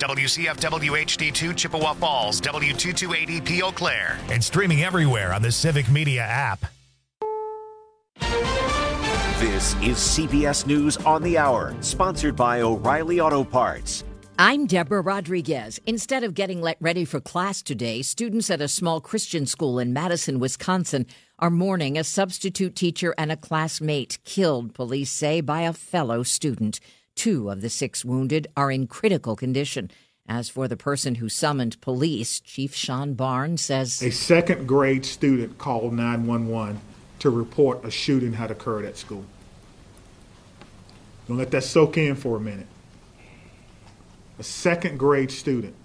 WCFW HD2 Chippewa Falls, W228EP Eau Claire, and streaming everywhere on the Civic Media app. This is CBS News on the Hour, sponsored by O'Reilly Auto Parts. I'm Deborah Rodriguez. Instead of getting ready for class today, students at a small Christian school in Madison, Wisconsin, are mourning a substitute teacher and a classmate killed, police say, by a fellow student. 2 of the 6 wounded are in critical condition. As for the person who summoned police, Chief Sean Barnes says a second grade student called 911 to report a shooting had occurred at school. Don't let that soak in for a minute. A second grade student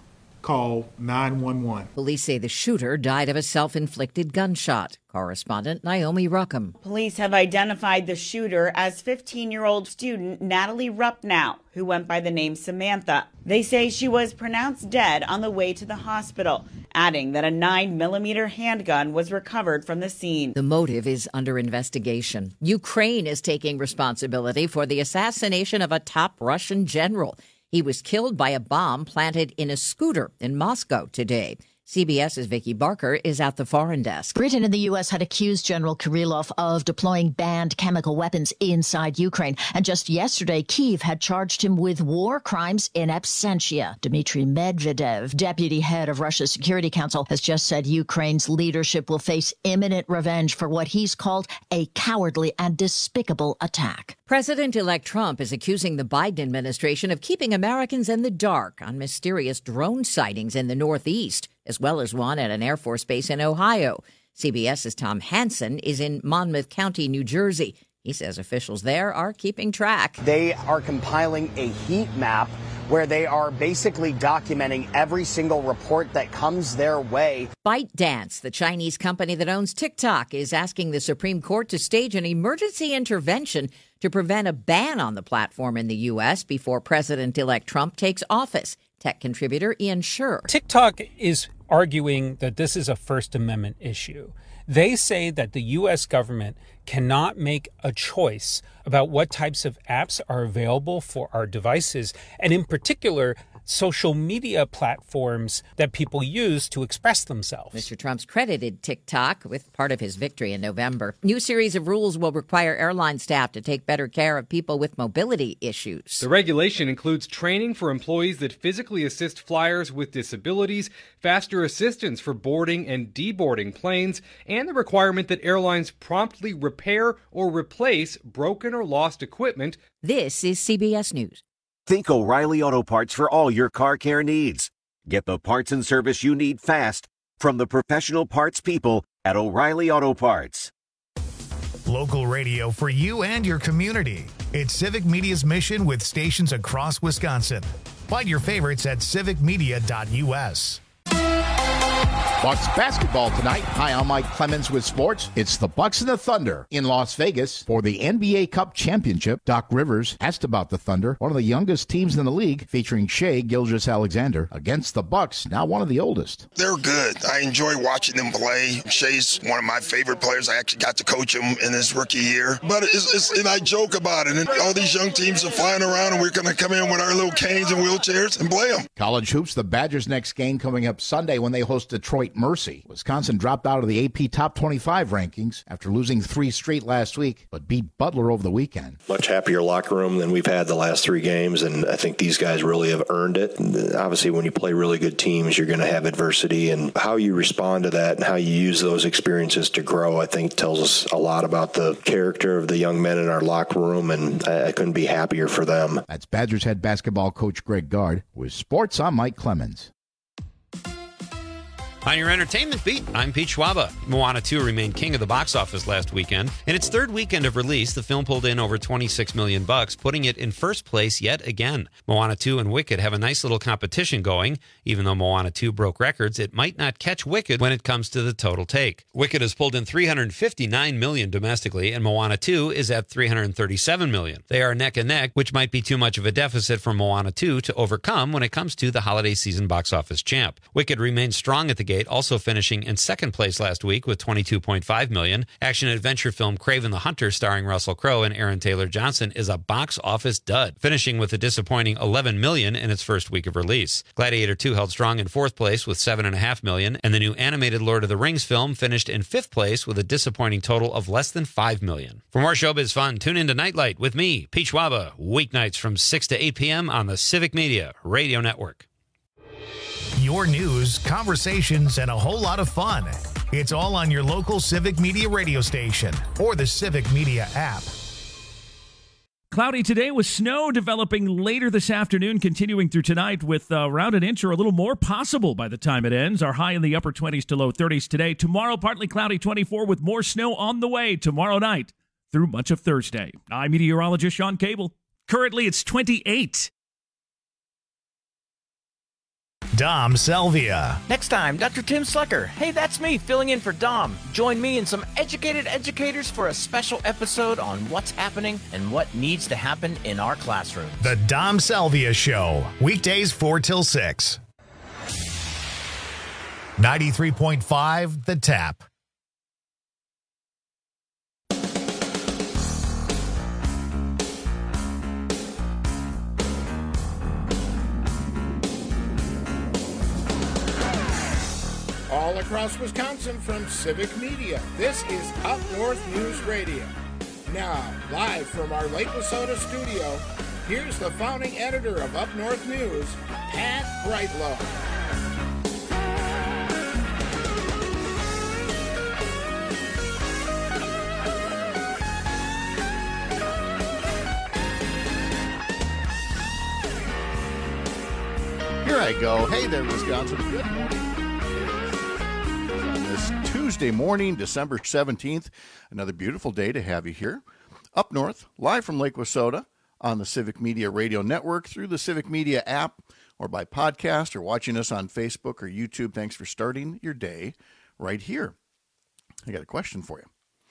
called 911. Police say the shooter died of a self-inflicted gunshot. Correspondent Naomi Ruckham. Police have identified the shooter as 15-year-old student Natalie Rupnow, who went by the name Samantha. They say she was pronounced dead on the way to the hospital, adding that a 9mm handgun was recovered from the scene. The motive is under investigation. Ukraine is taking responsibility for the assassination of a top Russian general. He was killed by a bomb planted in a scooter in Moscow today. CBS's Vicki Barker is at the foreign desk. Britain and the U.S. had accused General Kirillov of deploying banned chemical weapons inside Ukraine. And just yesterday, Kyiv had charged him with war crimes in absentia. Dmitry Medvedev, deputy head of Russia's Security Council, has just said Ukraine's leadership will face imminent revenge for what he's called a cowardly and despicable attack. President-elect Trump is accusing the Biden administration of keeping Americans in the dark on mysterious drone sightings in the Northeast, as well as one at an Air Force base in Ohio. CBS's Tom Hansen is in Monmouth County, New Jersey. He says officials there are keeping track. They are compiling a heat map where they are basically documenting every single report that comes their way. ByteDance, the Chinese company that owns TikTok, is asking the Supreme Court to stage an emergency intervention to prevent a ban on the platform in the U.S. before President-elect Trump takes office. Tech contributor Ian Sherr. TikTok is arguing that this is a First Amendment issue. They say that the U.S. government cannot make a choice about what types of apps are available for our devices, and in particular, social media platforms that people use to express themselves. Mr. Trump's credited TikTok with part of his victory in November. New series of rules will require airline staff to take better care of people with mobility issues. The regulation includes training for employees that physically assist flyers with disabilities, faster assistance for boarding and deboarding planes, and the requirement that airlines promptly repair or replace broken or lost equipment. This is CBS News. Think O'Reilly Auto Parts for all your car care needs. Get the parts and service you need fast from the professional parts people at O'Reilly Auto Parts. Local radio for you and your community. It's Civic Media's mission with stations across Wisconsin. Find your favorites at civicmedia.us. Bucks basketball tonight. Hi, I'm Mike Clemens with sports. It's the Bucks and the Thunder in Las Vegas for the NBA Cup Championship. Doc Rivers asked about the Thunder, one of the youngest teams in the league, featuring Shai Gilgeous-Alexander, against the Bucks, now one of the oldest. They're good. I enjoy watching them play. Shai's one of my favorite players. I actually got to coach him in his rookie year. But and I joke about it. And all these young teams are flying around, and we're going to come in with our little canes and wheelchairs and play them. College hoops, the Badgers' next game coming up Sunday when they host Detroit Mercy. Wisconsin dropped out of the AP Top 25 rankings after losing 3 straight last week, but beat Butler over the weekend. Much happier locker room than we've had the last 3 games, and I think these guys really have earned it. And obviously, when you play really good teams, you're going to have adversity, and how you respond to that and how you use those experiences to grow, I think, tells us a lot about the character of the young men in our locker room, and I couldn't be happier for them. That's Badgers head basketball coach Greg Gard. With sports, I'm Mike Clemens. On your entertainment beat, I'm Pete Schwaba. Moana 2 remained king of the box office last weekend. In its 3rd weekend of release, the film pulled in over $26 million, putting it in first place yet again. Moana 2 and Wicked have a nice little competition going. Even though Moana 2 broke records, it might not catch Wicked when it comes to the total take. Wicked has pulled in $359 million domestically, and Moana 2 is at $337 million. They are neck and neck, which might be too much of a deficit for Moana 2 to overcome when it comes to the holiday season box office champ. Wicked remains strong at the Investigate, also finishing in second place last week with $22.5 million. Action-adventure film Kraven the Hunter, starring Russell Crowe and Aaron Taylor Johnson, is a box office dud, finishing with a disappointing $11 million in its first week of release. Gladiator 2 held strong in fourth place with $7.5 million, and the new animated Lord of the Rings film finished in fifth place with a disappointing total of less than $5 million. For more showbiz fun, tune into Nightlight with me, Pete Schwaba, weeknights from 6 to 8 p.m. on the Civic Media Radio Network. Your news, conversations, and a whole lot of fun. It's all on your local Civic Media radio station or the Civic Media app. Cloudy today with snow developing later this afternoon, continuing through tonight with around an inch or a little more possible by the time it ends. Our high in the upper 20s to low 30s today. Tomorrow, partly cloudy, 24 with more snow on the way tomorrow night through much of Thursday. I'm meteorologist Sean Cable. Currently, it's 28. Dom Salvia. Next time, Dr. Tim Slucker. Hey, that's me, filling in for Dom. Join me and some educated educators for a special episode on what's happening and what needs to happen in our classrooms. The Dom Salvia Show. Weekdays 4 till 6. 93.5 The Tap. All across Wisconsin from Civic Media, this is Up North News Radio. Now, live from our Lake Wissota studio, here's the founding editor of Up North News, Pat Brightlow. Here I go. Hey there, Wisconsin. Good morning. Tuesday morning, December 17th. Another beautiful day to have you here. Up north, live from Lake Wissota on the Civic Media Radio Network through the Civic Media app or by podcast or watching us on Facebook or YouTube. Thanks for starting your day right here. I got a question for you.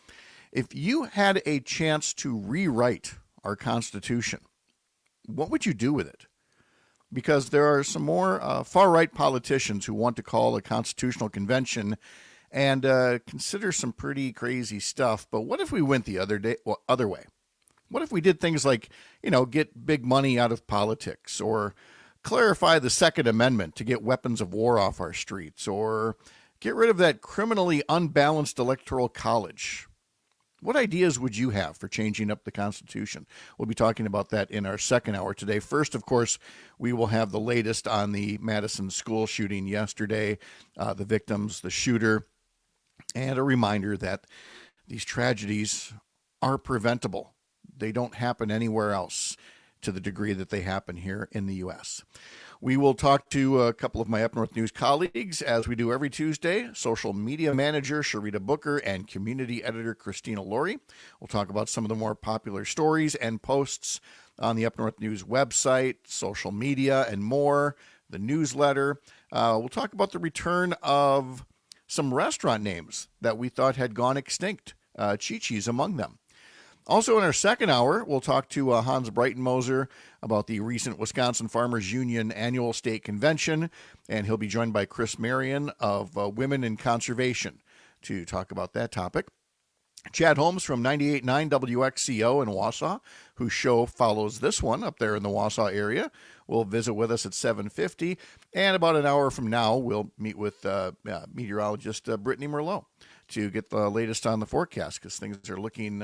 If you had a chance to rewrite our Constitution, what would you do with it? Because there are some more far-right politicians who want to call a constitutional convention and consider some pretty crazy stuff. But what if we went the other way? What if we did things like, get big money out of politics, or clarify the Second Amendment to get weapons of war off our streets, or get rid of that criminally unbalanced electoral college? What ideas would you have for changing up the Constitution? We'll be talking about that in our second hour today. First, of course, we will have the latest on the Madison school shooting yesterday, the victims, the shooter, and a reminder that these tragedies are preventable. They don't happen anywhere else to the degree that they happen here in the U.S. We will talk to a couple of my Up North News colleagues, as we do every Tuesday, social media manager Sharita Booker and community editor Christina Laurie. We'll talk about some of the more popular stories and posts on the Up North News website, social media, and more, the newsletter. We'll talk about the return of some restaurant names that we thought had gone extinct, Chi-Chi's among them. Also in our second hour, we'll talk to Hans Breitenmoser about the recent Wisconsin Farmers Union annual state convention, and he'll be joined by Chris Marion of Women in Conservation to talk about that topic. Chad Holmes from 98.9 WXCO in Wausau, whose show follows this one up there in the Wausau area, will visit with us at 7:50. And about an hour from now, we'll meet with meteorologist Brittany Merlot to get the latest on the forecast, because things are looking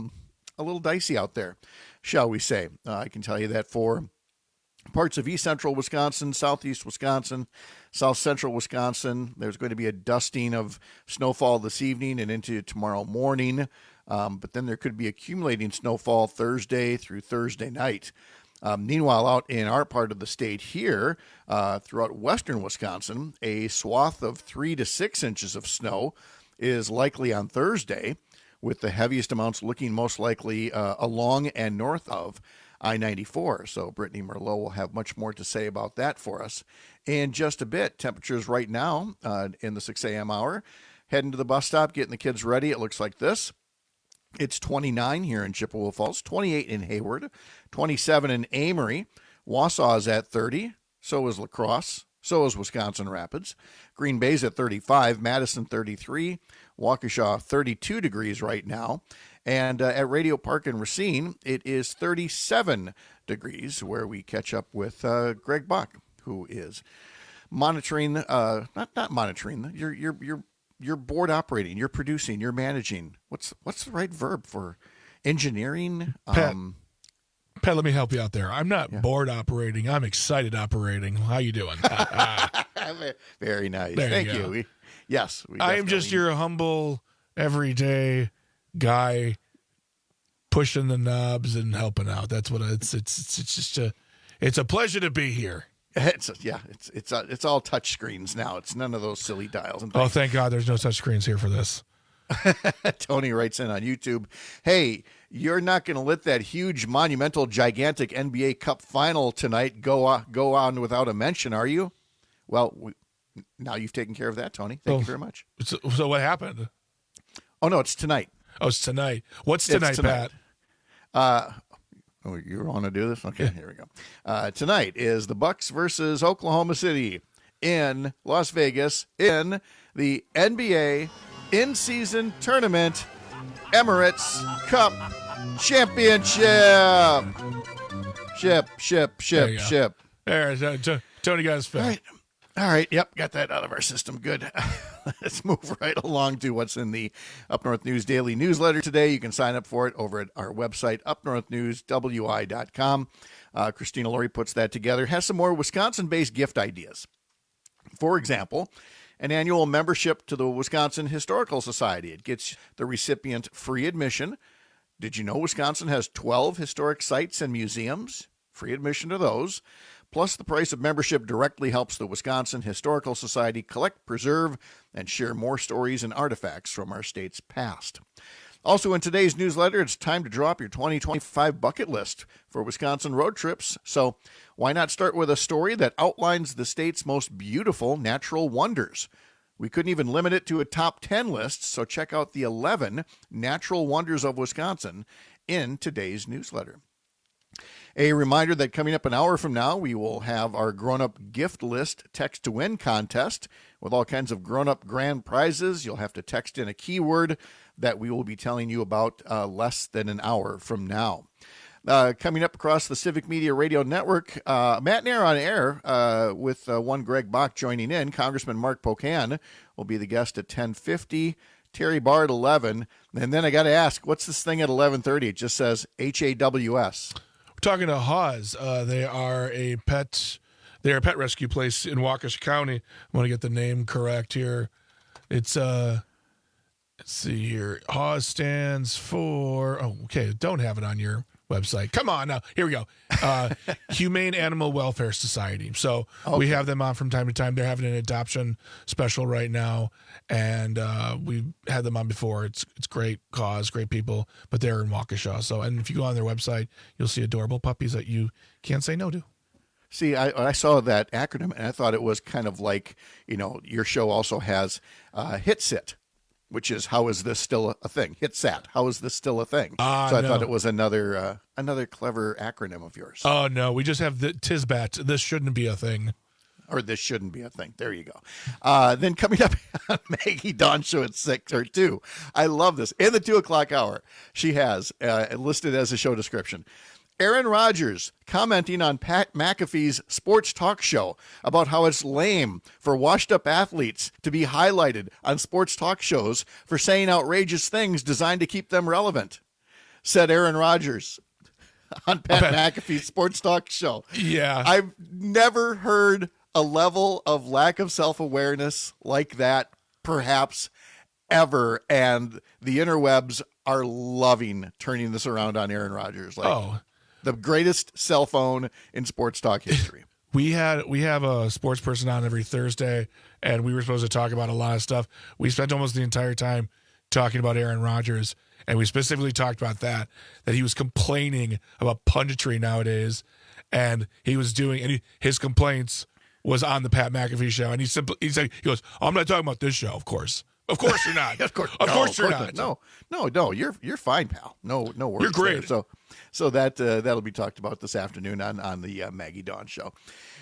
a little dicey out there, shall we say. I can tell you that for parts of east central Wisconsin, southeast Wisconsin, south central Wisconsin, there's going to be a dusting of snowfall this evening and into tomorrow morning. But then there could be accumulating snowfall Thursday through Thursday night. Meanwhile, out in our part of the state here, throughout western Wisconsin, a swath of 3 to 6 inches of snow is likely on Thursday, with the heaviest amounts looking most likely along and north of I-94. So Brittany Merlot will have much more to say about that for us in just a bit. Temperatures right now in the 6 a.m. hour. Heading to the bus stop, getting the kids ready. It looks like this. It's 29 here in Chippewa Falls, 28 in Hayward, 27 in Amory. Wausau is at 30. So is La Crosse. So is Wisconsin Rapids. Green Bay's at 35, Madison 33, Waukesha 32 degrees right now. And at Radio Park in Racine, it is 37 degrees, where we catch up with Greg Bach, who is monitoring, not monitoring, you're board operating, you're producing, you're managing. What's the right verb for engineering? Pat, let me help you out there. I'm not board operating. I'm excited operating. How you doing? Very nice. Thank you. Yes. I am just your humble, everyday guy pushing the knobs and helping out. That's what it's just it's a pleasure to be here. It's all touch screens now. It's none of those silly dials and things. Oh, thank God there's no touch screens here for this. Tony writes in on YouTube, hey, you're not going to let that huge, monumental, gigantic NBA Cup final tonight go on without a mention, are you? Well, now you've taken care of that, Tony. Thank you very much. So what happened? Oh, no, it's tonight. Oh, it's tonight. What's tonight, Pat? You want to do this? Okay, Here we go. Tonight is the Bucks versus Oklahoma City in Las Vegas in the NBA in-season tournament Emirates Cup Championship. Ship. There, Tony got his fill. All right. Yep, got that out of our system. Good. Let's move right along to what's in the Up North News Daily newsletter today. You can sign up for it over at our website, upnorthnewswi.com. Christina Laurie puts that together. Has some more Wisconsin-based gift ideas. For example, an annual membership to the Wisconsin Historical Society. It gets the recipient free admission. Did you know Wisconsin has 12 historic sites and museums? Free admission to those. Plus, the price of membership directly helps the Wisconsin Historical Society collect, preserve, and share more stories and artifacts from our state's past. Also in today's newsletter, it's time to drop your 2025 bucket list for Wisconsin road trips. So why not start with a story that outlines the state's most beautiful natural wonders? We couldn't even limit it to a top 10 list, so check out the 11 natural wonders of Wisconsin in today's newsletter. A reminder that coming up an hour from now, we will have our grown-up gift list text to win contest with all kinds of grown-up grand prizes. You'll have to text in a keyword that we will be telling you about less than an hour from now. Coming up across the Civic Media Radio Network, Matt Nair on Air with one Greg Bach joining in. Congressman Mark Pocan will be the guest at 10:50. Terry Barr at 11. And then I got to ask, what's this thing at 11:30? It just says HAWS. We're talking to Haws. They are a pet rescue place in Waukesha County. I want to get the name correct here. It's let's see here. Haws stands for don't have it on your website. Come on now. Here we go. Humane Animal Welfare Society. So we have them on from time to time. They're having an adoption special right now, and we've had them on before. It's great cause, great people, but they're in Waukesha. So, and if you go on their website, you'll see adorable puppies that you can't say no to. See, I saw that acronym, and I thought it was kind of like, your show also has HITSIT, which is how is this still a thing? HITSAT, how is this still a thing? So I thought it was another clever acronym of yours. Oh, no, we just have the TISBAT. This shouldn't be a thing. Or this shouldn't be a thing. There you go. Then coming up on Maggie Dawn Show at 6 or 2. I love this. In the 2 o'clock hour, she has listed as a show description, Aaron Rodgers commenting on Pat McAfee's sports talk show about how it's lame for washed-up athletes to be highlighted on sports talk shows for saying outrageous things designed to keep them relevant, said Aaron Rodgers on Pat McAfee's sports talk show. Yeah. I've never heard a level of lack of self-awareness like that, perhaps, ever, and the interwebs are loving turning this around on Aaron Rodgers. The greatest cell phone in sports talk history. We have a sports person on every Thursday, and we were supposed to talk about a lot of stuff. We spent almost the entire time talking about Aaron Rodgers, and we specifically talked about that he was complaining about punditry nowadays, and he was doing, and his complaints was on the Pat McAfee show, and he goes, I'm not talking about this show, of course. Of course you're not. Of course you're not. No, you're fine, pal. No worries. You're great. There. So that'll be talked about this afternoon on the Maggie Dawn Show.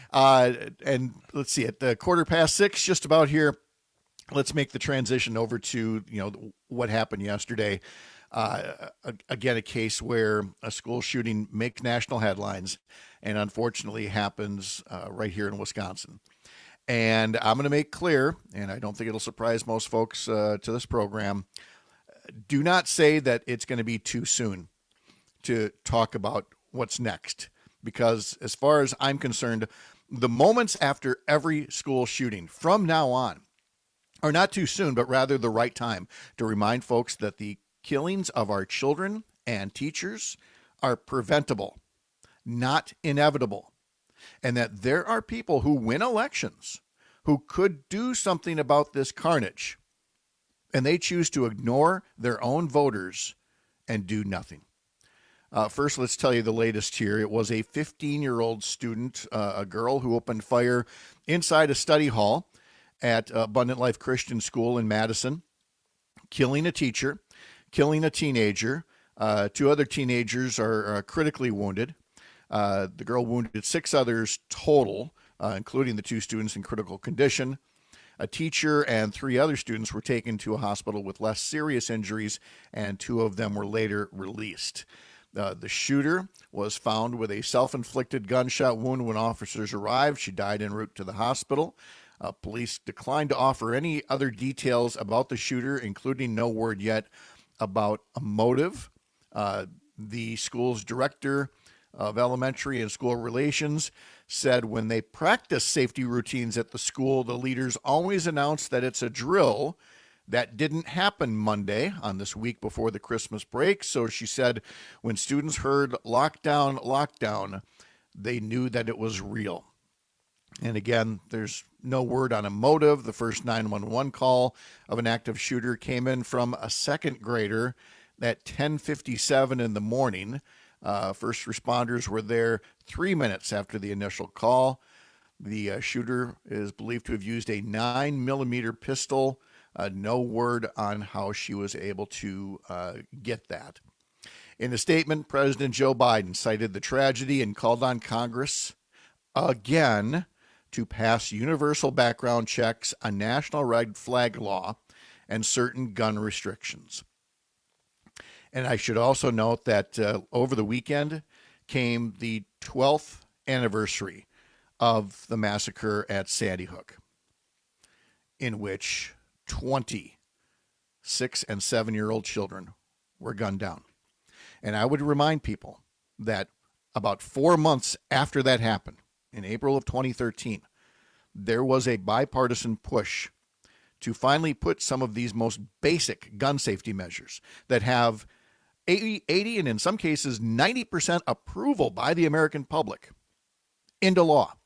And let's see, at the 6:15, just about here, let's make the transition over to, what happened yesterday. Again, a case where a school shooting makes national headlines and unfortunately happens right here in Wisconsin. And I'm going to make clear, and I don't think it'll surprise most folks to this program, do not say that it's going to be too soon to talk about what's next. Because as far as I'm concerned, the moments after every school shooting from now on are not too soon, but rather the right time to remind folks that the killings of our children and teachers are preventable, not inevitable, and that there are people who win elections who could do something about this carnage, and they choose to ignore their own voters and do nothing. First, let's tell you the latest here. It was a 15-year-old student, a girl who opened fire inside a study hall at Abundant Life Christian School in Madison, killing a teacher, killing a teenager. 2 other teenagers are critically wounded. The girl wounded 6 others total, including the 2 students in critical condition. A teacher and 3 other students were taken to a hospital with less serious injuries, and 2 of them were later released. The shooter was found with a self-inflicted gunshot wound when officers arrived. She died en route to the hospital. Police declined to offer any other details about the shooter, including no word yet about a motive. The school's director of elementary and school relations said when they practice safety routines at the school, the leaders always announce that it's a drill. That didn't happen Monday on this week before the Christmas break. So she said when students heard lockdown, lockdown, they knew that it was real. And again, there's no word on a motive. The first 911 call of an active shooter came in from a second grader at 10:57 in the morning. First responders were there 3 minutes after the initial call. The shooter is believed to have used a 9mm pistol. No word on how she was able to get that. In a statement, President Joe Biden cited the tragedy and called on Congress again to pass universal background checks, a national red flag law, and certain gun restrictions. And I should also note that over the weekend came the 12th anniversary of the massacre at Sandy Hook, in which 20 6- and 7-year-old children were gunned down. And I would remind people that about 4 months after that happened, in April of 2013, there was a bipartisan push to finally put some of these most basic gun safety measures that have 80 and in some cases 90% approval by the American public into law.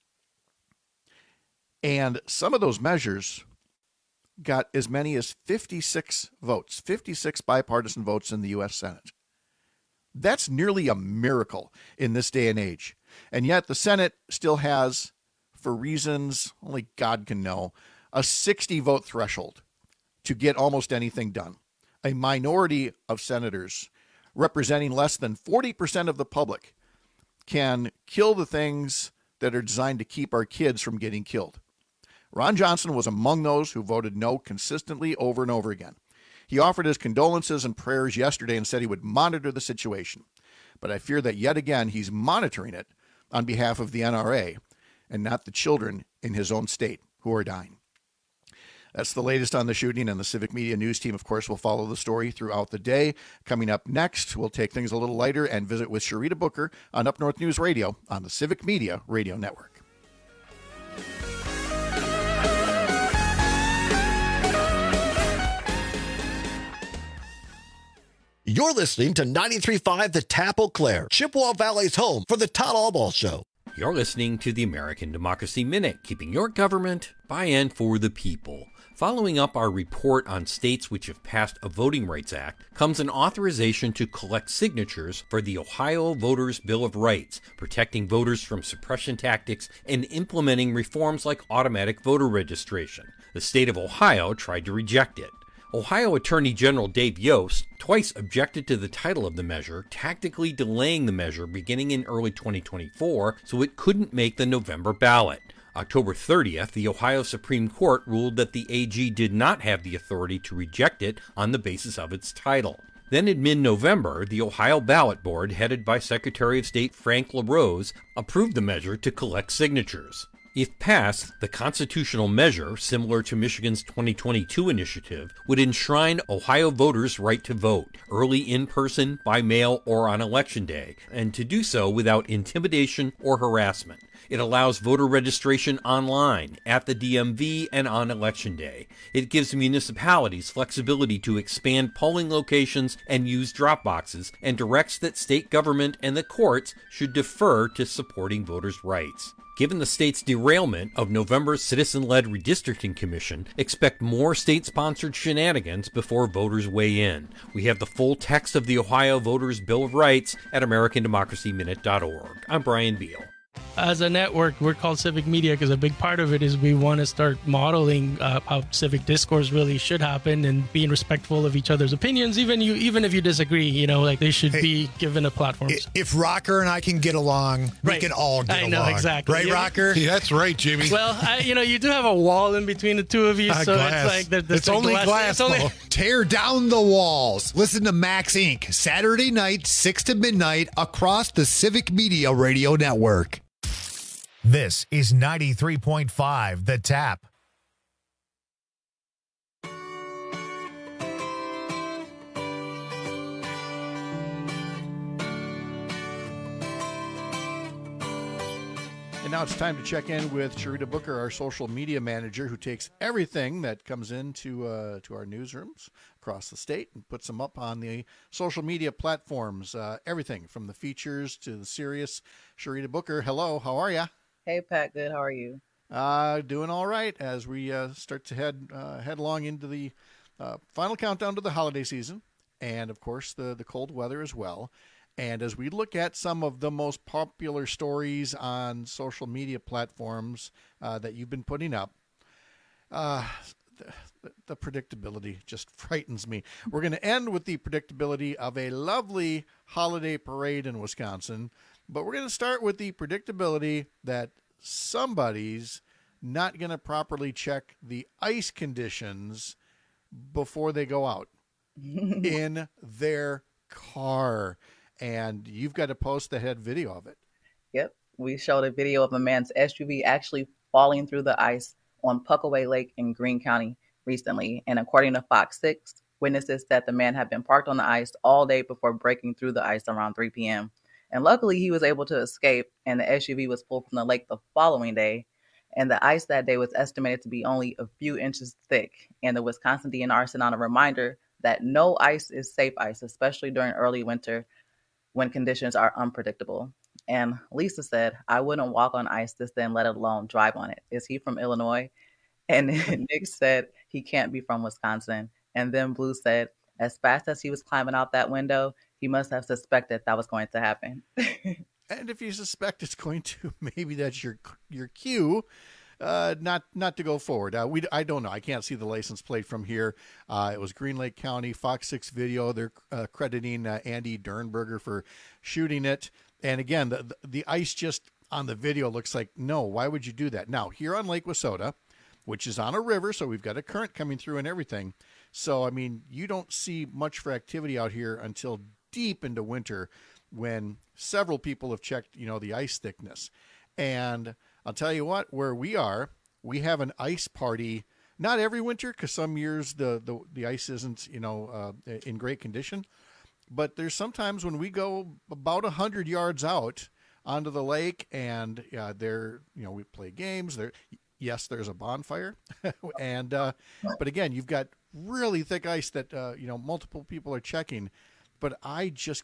And some of those measures got as many as 56 votes, 56 bipartisan votes in the U.S. Senate. That's nearly a miracle in this day and age. And yet the Senate still has, for reasons only God can know, a 60-vote threshold to get almost anything done. A minority of senators representing less than 40% of the public can kill the things that are designed to keep our kids from getting killed. Ron Johnson was among those who voted no consistently over and over again. He offered his condolences and prayers yesterday and said he would monitor the situation. But I fear that yet again he's monitoring it on behalf of the NRA and not the children in his own state who are dying. That's the latest on the shooting, and the Civic Media News team, of course, will follow the story throughout the day. Coming up next, we'll take things a little lighter and visit with Sharita Booker on Up North News Radio on the Civic Media Radio Network. You're listening to 93.5 The Tap Eau Claire, Chippewa Valley's home for the Todd Albaugh Show. You're listening to the American Democracy Minute, keeping your government by and for the people. Following up our report on states which have passed a Voting Rights Act comes an authorization to collect signatures for the Ohio Voters' Bill of Rights, protecting voters from suppression tactics and implementing reforms like automatic voter registration. The state of Ohio tried to reject it. Ohio Attorney General Dave Yost twice objected to the title of the measure, tactically delaying the measure beginning in early 2024 so it couldn't make the November ballot. October 30th, the Ohio Supreme Court ruled that the AG did not have the authority to reject it on the basis of its title. Then in mid-November, the Ohio Ballot Board, headed by Secretary of State Frank LaRose, approved the measure to collect signatures. If passed, the constitutional measure, similar to Michigan's 2022 initiative, would enshrine Ohio voters' right to vote, early in person, by mail, or on Election Day, and to do so without intimidation or harassment. It allows voter registration online, at the DMV, and on Election Day. It gives municipalities flexibility to expand polling locations and use drop boxes, and directs that state government and the courts should defer to supporting voters' rights. Given the state's derailment of November's citizen-led redistricting commission, expect more state-sponsored shenanigans before voters weigh in. We have the full text of the Ohio Voters' Bill of Rights at AmericanDemocracyMinute.org. I'm Brian Beal. As a network, we're called Civic Media because a big part of it is we want to start modeling how civic discourse really should happen and being respectful of each other's opinions, even if you disagree. They should be given a platform. If Rocker and I can get along, we can all get along. I know, exactly. Right, Rocker? Yeah, that's right, Jimmy. Well, you do have a wall in between the two of you, so glass. it's like it's only glass. Tear down the walls. Listen to Max Inc. Saturday night, 6 to midnight, across the Civic Media Radio Network. This is 93.5 The Tap. And now it's time to check in with Sharita Booker, our social media manager, who takes everything that comes into to our newsrooms across the state and puts them up on the social media platforms. Everything from the features to the serious. Sharita Booker, hello, how are you? Hey, Pat, good. How are you? Doing all right as we start to head along into the final countdown to the holiday season, and of course the cold weather as well. And as we look at some of the most popular stories on social media platforms that you've been putting up, the predictability just frightens me. We're going to end with the predictability of a lovely holiday parade in Wisconsin, but we're going to start with the predictability that somebody's not going to properly check the ice conditions before they go out in their car. And you've got a post that had video of it. Yep. We showed a video of a man's SUV actually falling through the ice on Puckaway Lake in Greene County recently. And according to Fox 6, witnesses said the man had been parked on the ice all day before breaking through the ice around 3 p.m. And luckily, he was able to escape, and the SUV was pulled from the lake the following day. And the ice that day was estimated to be only a few inches thick. And the Wisconsin DNR sent out a reminder that no ice is safe ice, especially during early winter when conditions are unpredictable. And Lisa said, I wouldn't walk on ice this then, let alone drive on it. Is he from Illinois? And Nick said he can't be from Wisconsin. And then Blue said, as fast as he was climbing out that window, he must have suspected that was going to happen. And if you suspect it's going to, maybe that's your cue not to go forward. I don't know. I can't see the license plate from here. It was Green Lake County, Fox 6 video. They're crediting Andy Dernberger for shooting it. And again, the ice just on the video looks like, no, why would you do that? Now, here on Lake Wissota, which is on a river, so we've got a current coming through and everything. So, I mean, you don't see much for activity out here until deep into winter when several people have checked, the ice thickness. And I'll tell you what, where we are, we have an ice party, not every winter, because some years the ice isn't, in great condition. But there's sometimes when we go about 100 yards out onto the lake and we play games. Yes, there's a bonfire. And but again, you've got really thick ice that, multiple people are checking. But I just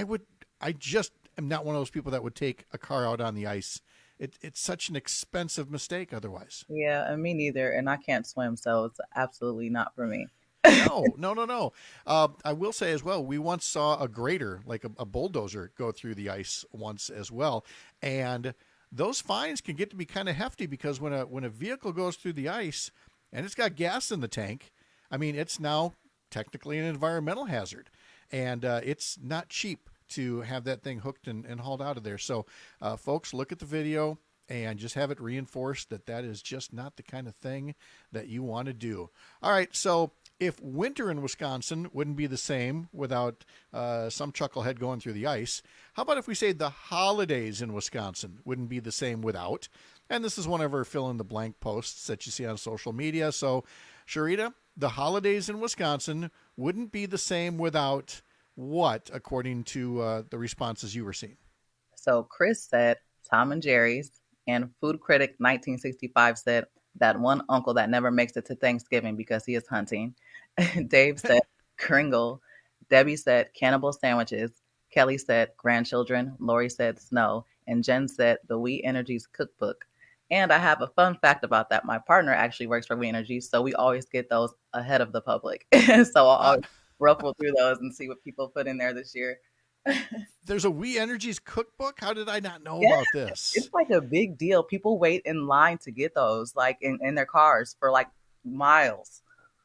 am not one of those people that would take a car out on the ice. It's such an expensive mistake otherwise. Yeah, and me neither. And I can't swim, so it's absolutely not for me. No. I will say as well, we once saw a grader, like a bulldozer, go through the ice once as well. And those fines can get to be kind of hefty because when a vehicle goes through the ice and it's got gas in the tank, I mean, it's now technically an environmental hazard, and it's not cheap to have that thing hooked and hauled out of there. So, folks, look at the video and just have it reinforced that is just not the kind of thing that you want to do. All right, so if winter in Wisconsin wouldn't be the same without some chucklehead going through the ice, how about if we say the holidays in Wisconsin wouldn't be the same without? And this is one of our fill-in-the-blank posts that you see on social media. So, Sharita, the holidays in Wisconsin wouldn't be the same without what, according to the responses you were seeing? So Chris said Tom and Jerry's, and Food Critic 1965 said that one uncle that never makes it to Thanksgiving because he is hunting. Dave said Kringle. Debbie said cannibal sandwiches. Kelly said grandchildren. Lori said snow. And Jen said the We Energies cookbook. And I have a fun fact about that. My partner actually works for We Energies, so we always get those ahead of the public. So I'll always ruffle through those and see what people put in there this year. There's a We Energies cookbook? How did I not know about this? It's like a big deal. People wait in line to get those, like in their cars for like miles.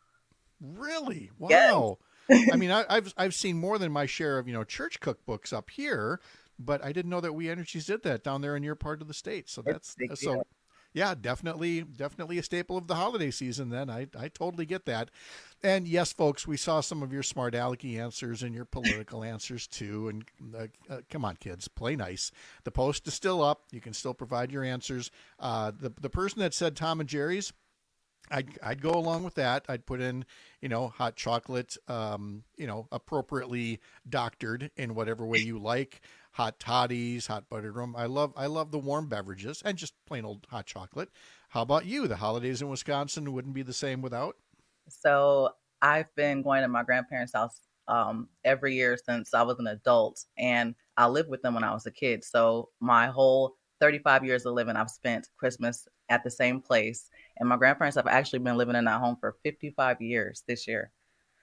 Really? Wow. Yes. I mean, I've seen more than my share of, church cookbooks up here, but I didn't know that We Energies did that down there in your part of the state. So that's so. Yeah, definitely a staple of the holiday season then. I totally get that. And yes, folks, we saw some of your smart alecky answers and your political answers too. And come on, kids, play nice. The post is still up. You can still provide your answers. The person that said Tom and Jerry's, I'd go along with that. I'd put in, hot chocolate, appropriately doctored in whatever way you like. Hot toddies, hot buttered rum. I love the warm beverages and just plain old hot chocolate. How about you? The holidays in Wisconsin wouldn't be the same without? So I've been going to my grandparents' house every year since I was an adult, and I lived with them when I was a kid. So my whole 35 years of living, I've spent Christmas at the same place. And my grandparents have actually been living in that home for 55 years this year.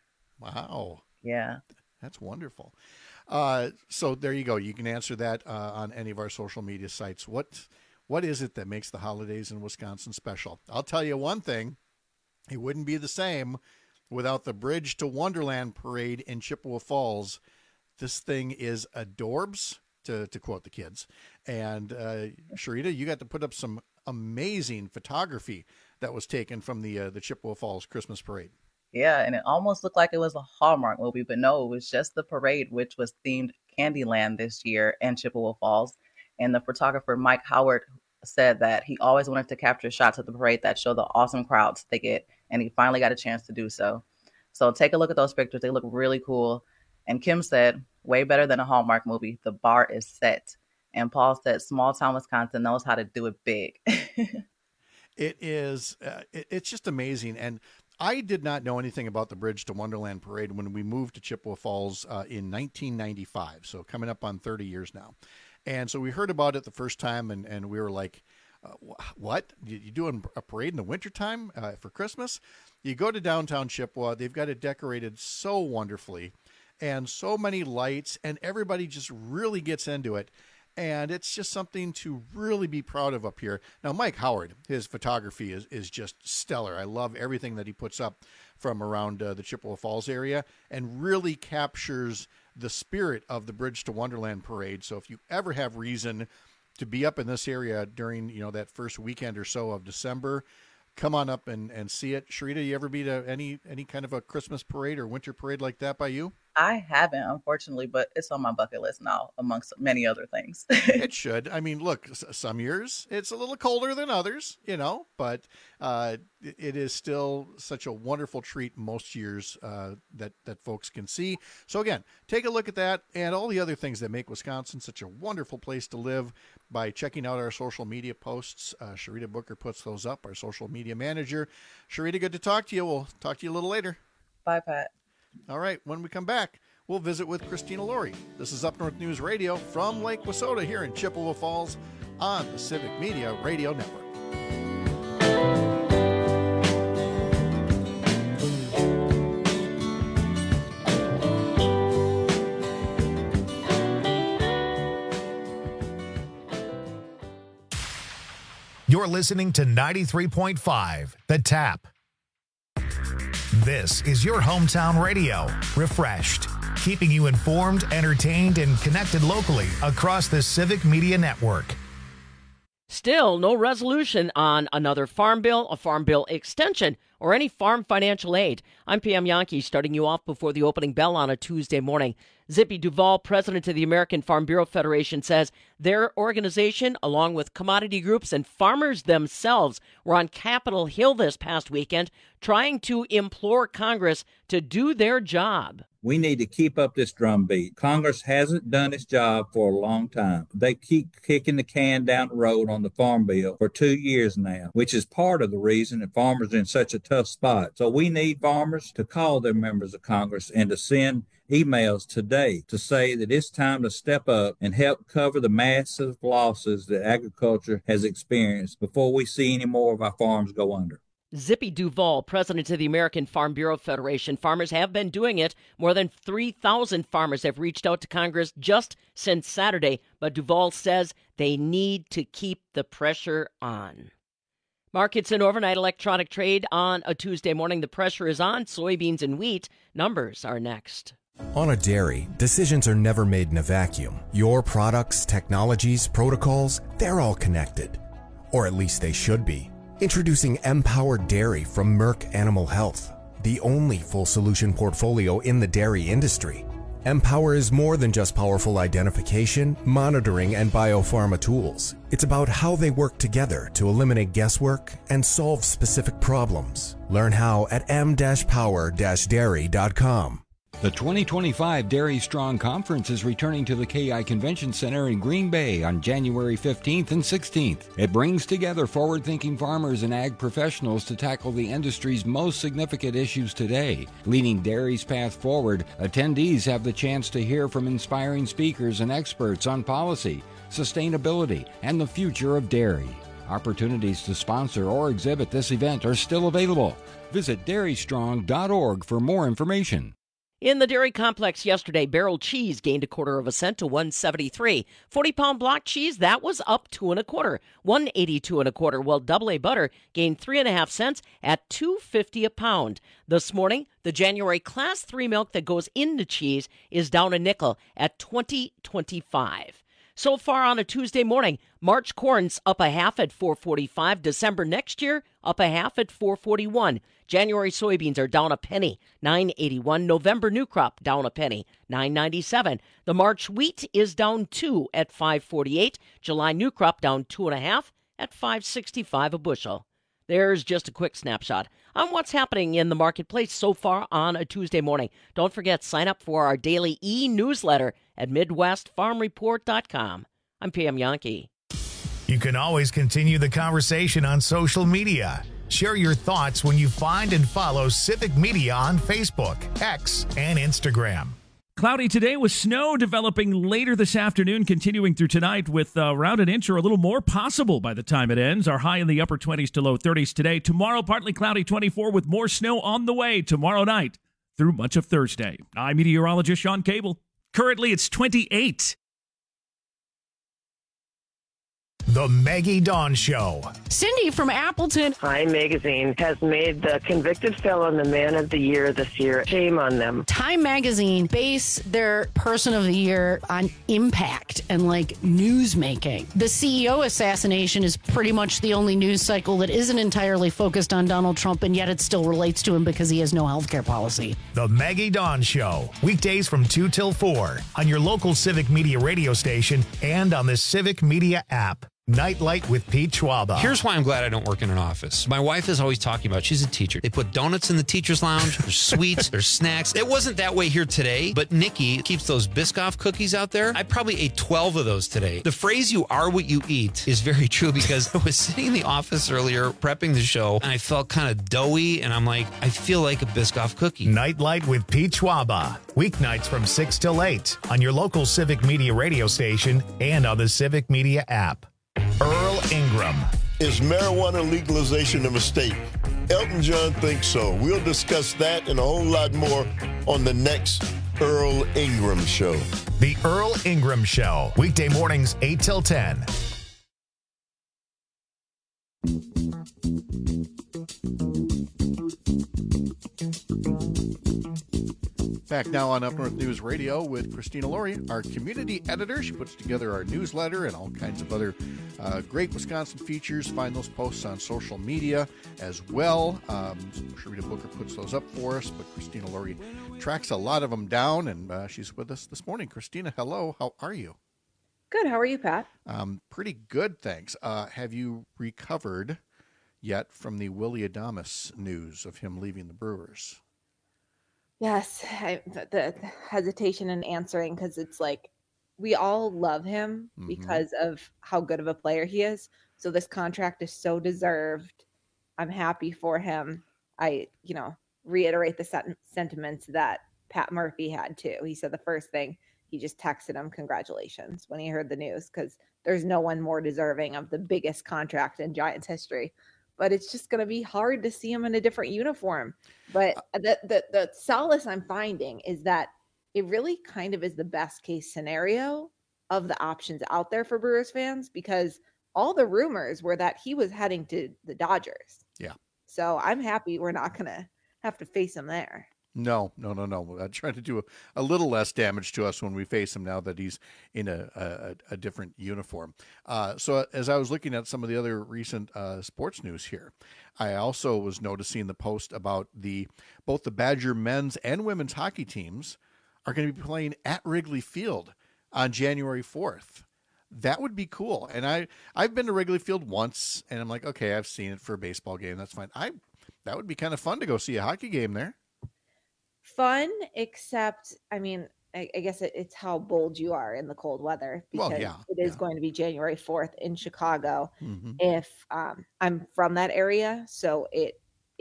Wow. Yeah. That's wonderful. So there you go. You can answer that on any of our social media sites. What is it that makes the holidays in Wisconsin special? I'll tell you one thing. It wouldn't be the same without the Bridge to Wonderland parade in Chippewa Falls. This thing is adorbs, to quote the kids. And Sharita, you got to put up some amazing photography that was taken from the Chippewa Falls Christmas parade. Yeah, and it almost looked like it was a Hallmark movie, but no, it was just the parade, which was themed Candyland this year in Chippewa Falls. And the photographer, Mike Howard, said that he always wanted to capture shots of the parade that show the awesome crowds they get, and he finally got a chance to do so. So take a look at those pictures. They look really cool. And Kim said, way better than a Hallmark movie. The bar is set. And Paul said, small town Wisconsin knows how to do it big. It is, it's just amazing. And I did not know anything about the Bridge to Wonderland parade when we moved to Chippewa Falls in 1995. So coming up on 30 years now. And so we heard about it the first time and we were like, what? You doing a parade in the wintertime for Christmas? You go to downtown Chippewa. They've got it decorated so wonderfully and so many lights, and everybody just really gets into it. And it's just something to really be proud of up here. Now, Mike Howard, his photography is just stellar. I love everything that he puts up from around the Chippewa Falls area and really captures the spirit of the Bridge to Wonderland parade. So if you ever have reason to be up in this area during, that first weekend or so of December, come on up and see it. Sharita, you ever be to any kind of a Christmas parade or winter parade like that by you? I haven't, unfortunately, but it's on my bucket list now, amongst many other things. It should. I mean, look, some years it's a little colder than others, but it is still such a wonderful treat most years that folks can see. So again, take a look at that and all the other things that make Wisconsin such a wonderful place to live by checking out our social media posts. Sharita Booker puts those up, our social media manager. Sharita, good to talk to you. We'll talk to you a little later. Bye, Pat. All right, when we come back, we'll visit with Christina Laurie. This is Up North News Radio from Lake Wissota here in Chippewa Falls on the Civic Media Radio Network. You're listening to 93.5 The Tap. This is your hometown radio, Refreshed, keeping you informed, entertained, and connected locally across the Civic Media Network. Still no resolution on another farm bill, a farm bill extension, or any farm financial aid. I'm PM Yankee, starting you off before the opening bell on a Tuesday morning. Zippy Duvall, president of the American Farm Bureau Federation, says their organization, along with commodity groups and farmers themselves, were on Capitol Hill this past weekend trying to implore Congress to do their job. We need to keep up this drumbeat. Congress hasn't done its job for a long time. They keep kicking the can down the road on the farm bill for 2 years now, which is part of the reason that farmers are in such a tough spot. So we need farmers to call their members of Congress and to send emails today to say that it's time to step up and help cover the massive losses that agriculture has experienced before we see any more of our farms go under. Zippy Duvall, president of the American Farm Bureau Federation. Farmers have been doing it. More than 3,000 farmers have reached out to Congress just since Saturday, but Duvall says they need to keep the pressure on. Markets and overnight electronic trade on a Tuesday morning. The pressure is on soybeans and wheat. Numbers are next. On a dairy, decisions are never made in a vacuum. Your products, technologies, protocols, they're all connected. Or at least they should be. Introducing Empowered Dairy from Merck Animal Health, the only full solution portfolio in the dairy industry. Empower is more than just powerful identification, monitoring, and biopharma tools. It's about how they work together to eliminate guesswork and solve specific problems. Learn how at m-power-dairy.com. The 2025 Dairy Strong Conference is returning to the KI Convention Center in Green Bay on January 15th and 16th. It brings together forward-thinking farmers and ag professionals to tackle the industry's most significant issues today. Leading dairy's path forward, attendees have the chance to hear from inspiring speakers and experts on policy, sustainability, and the future of dairy. Opportunities to sponsor or exhibit this event are still available. Visit dairystrong.org for more information. In the dairy complex yesterday, barrel cheese gained 1/4 cent to $1.73. 40-pound block cheese, that was up 2 1/4, $1.82 1/4. While Double A butter gained 3.5 cents at $2.50 a pound. This morning, the January Class 3 milk that goes into cheese is down a nickel at $20.25. So far on a Tuesday morning, March corn's up 1/2 at $4.45. December next year, up 1/2 at $4.41. January soybeans are down a penny, $9.81. November new crop down a penny, $9.97. The March wheat is down 2 at $5.48. July new crop down 2.5 at $5.65 a bushel. There's just a quick snapshot on what's happening in the marketplace so far on a Tuesday morning. Don't forget, sign up for our daily e-newsletter at MidwestFarmReport.com. I'm PM Yankee. You can always continue the conversation on social media. Share your thoughts when you find and follow Civic Media on Facebook, X, and Instagram. Cloudy today with snow developing later this afternoon, continuing through tonight with around an inch or a little more possible by the time it ends. Our high in the upper 20s to low 30s today. Tomorrow, partly cloudy, 24 with more snow on the way tomorrow night through much of Thursday. I'm meteorologist Sean Cable. Currently, it's 28. The Maggie Dawn Show. Cindy from Appleton. Time Magazine has made the convicted felon the man of the year this year. Shame on them. Time Magazine base their person of the year on impact and like news making. The CEO assassination is pretty much the only news cycle that isn't entirely focused on Donald Trump, and yet it still relates to him because he has no health care policy. The Maggie Dawn Show. Weekdays from 2 till 4 on your local Civic Media radio station and on the Civic Media app. Nightlight with Pete Schwaba. Here's why I'm glad I don't work in an office. My wife is always talking about, she's a teacher. They put donuts in the teacher's lounge. There's sweets. There's snacks. It wasn't that way here today, but Nikki keeps those Biscoff cookies out there. I probably ate 12 of those today. The phrase, you are what you eat, is very true because I was sitting in the office earlier prepping the show and I felt kind of doughy and I'm like, I feel like a Biscoff cookie. Nightlight with Pete Schwaba. Weeknights from 6 till 8 on your local Civic Media radio station and on the Civic Media app. Earl Ingram. Is marijuana legalization a mistake? Elton John thinks so. We'll discuss that and a whole lot more on the next Earl Ingram Show. The Earl Ingram Show. Weekday mornings 8 till 10. Back now on Up North News Radio with Christina Laurie, our community editor. She puts together our newsletter and all kinds of other great Wisconsin features. Find those posts on social media as well. Sharita Booker puts those up for us, but Christina Laurie tracks a lot of them down, and she's with us this morning. Christina, hello. How are you? Good. How are you, Pat? Pretty good, thanks. Have you recovered yet from the Willy Adames news of him leaving the Brewers? Yes, the hesitation in answering, because it's like we all love him because of how good of a player he is. So this contract is so deserved. I'm happy for him. I, reiterate the sentiments that Pat Murphy had too. He said the first thing, he just texted him congratulations when he heard the news, because there's no one more deserving of the biggest contract in Giants history. But it's just going to be hard to see him in a different uniform. But the solace I'm finding is that it really kind of is the best case scenario of the options out there for Brewers fans, because all the rumors were that he was heading to the Dodgers. Yeah. So I'm happy we're not going to have to face him there. No. I'm trying to do a little less damage to us when we face him now that he's in a different uniform. So as I was looking at some of the other recent sports news here, I also was noticing the post about both the Badger men's and women's hockey teams are going to be playing at Wrigley Field on January 4th. That would be cool. And I've been to Wrigley Field once, and I'm like, okay, I've seen it for a baseball game. That's fine. That would be kind of fun to go see a hockey game there. Fun, except, I guess it's how bold you are in the cold weather, because it is going to be January 4th in Chicago. If I'm from that area, so it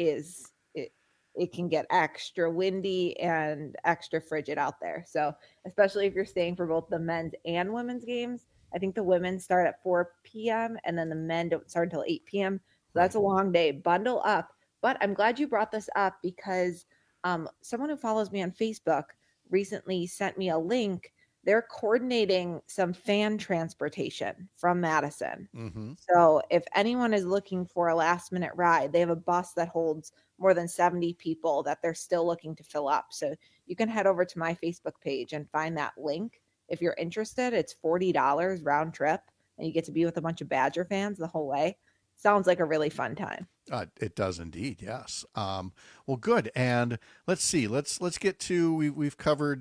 can get extra windy and extra frigid out there. So especially if you're staying for both the men's and women's games, I think the women start at 4 p.m. and then the men don't start until 8 p.m. So that's a long day. Bundle up. But I'm glad you brought this up, because someone who follows me on Facebook recently sent me a link. They're coordinating some fan transportation from Madison. So if anyone is looking for a last minute ride, they have a bus that holds more than 70 people that they're still looking to fill up. So you can head over to my Facebook page and find that link. If you're interested, it's $40 round trip, and you get to be with a bunch of Badger fans the whole way. Sounds like a really fun time. It does indeed, yes. Well, good. And let's see. Let's get to we've covered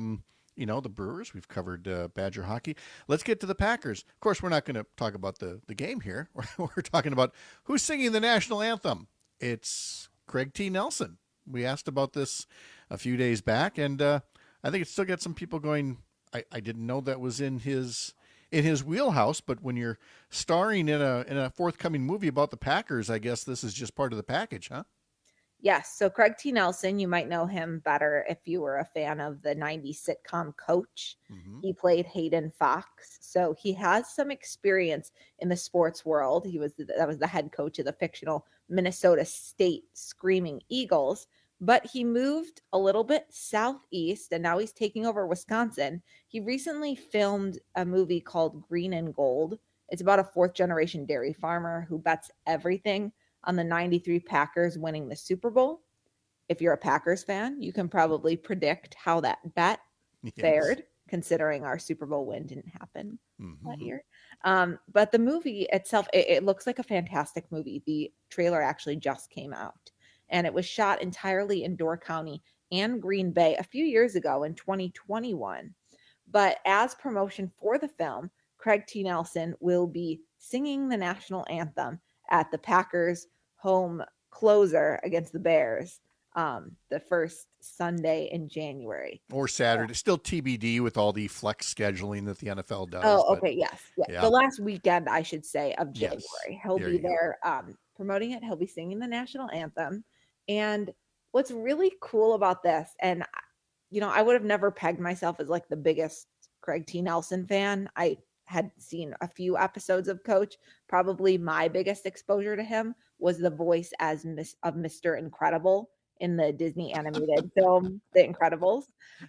the Brewers. We've covered Badger hockey. Let's get to the Packers. Of course, we're not going to talk about the game here. We're talking about who's singing the national anthem. It's Craig T. Nelson. We asked about this a few days back, and I think it's still got some people going, I didn't know that was in his wheelhouse, but when you're starring in a forthcoming movie about the Packers, I guess this is just part of the package, huh? Yes. So Craig T. Nelson, you might know him better if you were a fan of the 90s sitcom Coach. He played Hayden Fox. So he has some experience in the sports world. That was the head coach of the fictional Minnesota State Screaming Eagles. But he moved a little bit southeast, and now he's taking over Wisconsin. He recently filmed a movie called Green and Gold. It's about a fourth-generation dairy farmer who bets everything on the 93 Packers winning the Super Bowl. If you're a Packers fan, you can probably predict how that bet fared, considering our Super Bowl win didn't happen that year. But the movie itself, it looks like a fantastic movie. The trailer actually just came out. And it was shot entirely in Door County and Green Bay a few years ago in 2021. But as promotion for the film, Craig T. Nelson will be singing the national anthem at the Packers' home closer against the Bears the first Sunday in January. Or Saturday. Still TBD with all the flex scheduling that the NFL does. Oh, okay, yes. Yeah. The last weekend, I should say, of January. Yes. He'll be there promoting it. He'll be singing the national anthem. And what's really cool about this, and, I would have never pegged myself as like the biggest Craig T. Nelson fan. I had seen a few episodes of Coach. Probably my biggest exposure to him was the voice of Mr. Incredible in the Disney animated film, The Incredibles.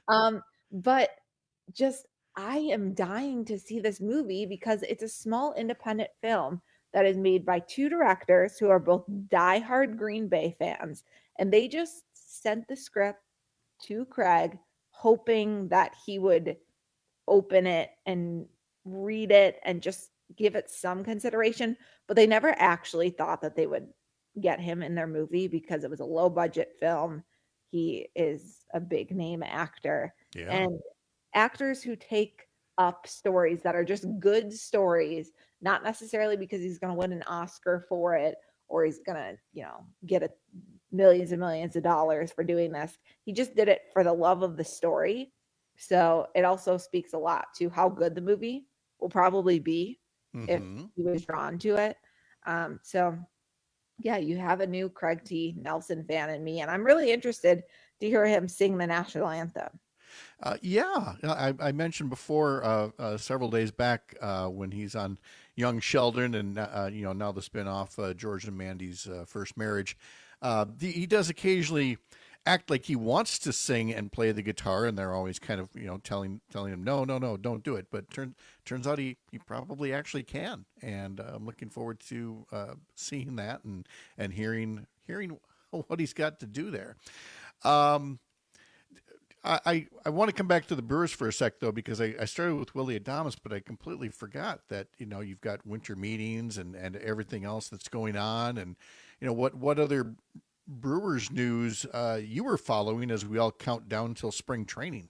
But just, I am dying to see this movie because it's a small independent film that is made by two directors who are both diehard Green Bay fans. And they just sent the script to Craig, hoping that he would open it and read it and just give it some consideration, but they never actually thought that they would get him in their movie because it was a low budget film. He is a big name actor. Yeah. And actors who take up stories that are just good stories, not necessarily because he's going to win an Oscar for it or he's going to, get millions and millions of dollars for doing this. He just did it for the love of the story. So it also speaks a lot to how good the movie will probably be if he was drawn to it. So yeah, you have a new Craig T. Nelson fan in me, and I'm really interested to hear him sing the national anthem. I mentioned before several days back when he's on Young Sheldon and now the spinoff George and Mandy's First Marriage. He does occasionally act like he wants to sing and play the guitar, and they're always kind of telling him no, don't do it. But turns out he probably actually can, and I'm looking forward to seeing that and hearing what he's got to do there. I want to come back to the Brewers for a sec, though, because I started with Willy Adames, but I completely forgot that, you've got winter meetings and everything else that's going on. And, what other Brewers news you were following as we all count down till spring training?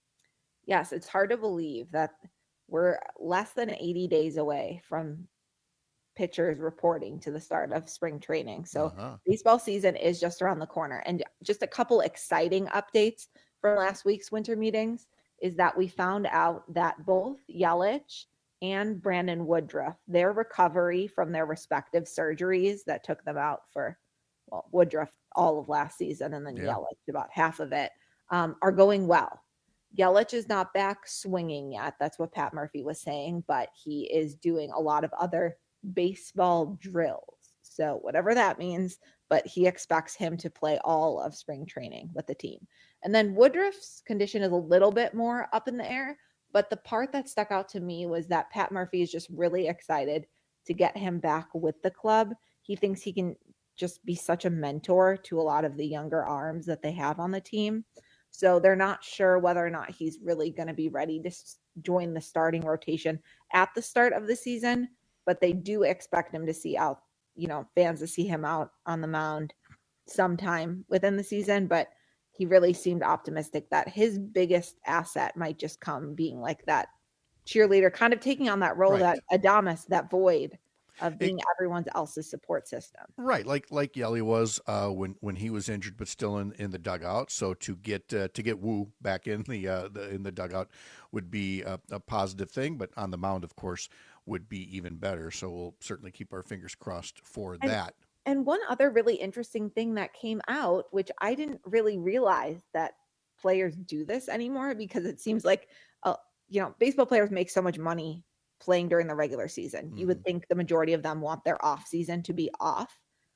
Yes, it's hard to believe that we're less than 80 days away from pitchers reporting to the start of spring training. So baseball season is just around the corner. And just a couple exciting updates from last week's winter meetings is that we found out that both Yelich and Brandon Woodruff, their recovery from their respective surgeries that took them out for, Woodruff all of last season and then Yelich about half of it, are going well. Yelich is not back swinging yet. That's what Pat Murphy was saying, but he is doing a lot of other baseball drills. So whatever that means, but he expects him to play all of spring training with the team. And then Woodruff's condition is a little bit more up in the air, but the part that stuck out to me was that Pat Murphy is just really excited to get him back with the club. He thinks he can just be such a mentor to a lot of the younger arms that they have on the team. So they're not sure whether or not he's really going to be ready to join the starting rotation at the start of the season, but they do expect him to see out, fans to see him out on the mound sometime within the season. But he really seemed optimistic that his biggest asset might just come being like that cheerleader, kind of taking on that role that Adames, that void of being everyone else's support system. Right. Like Yelly was when he was injured, but still in the dugout. So to get Wu back in the dugout would be a positive thing, but on the mound, of course, would be even better. So we'll certainly keep our fingers crossed for that. And one other really interesting thing that came out, which I didn't really realize that players do this anymore, because it seems like, baseball players make so much money playing during the regular season. You would think the majority of them want their off season to be off,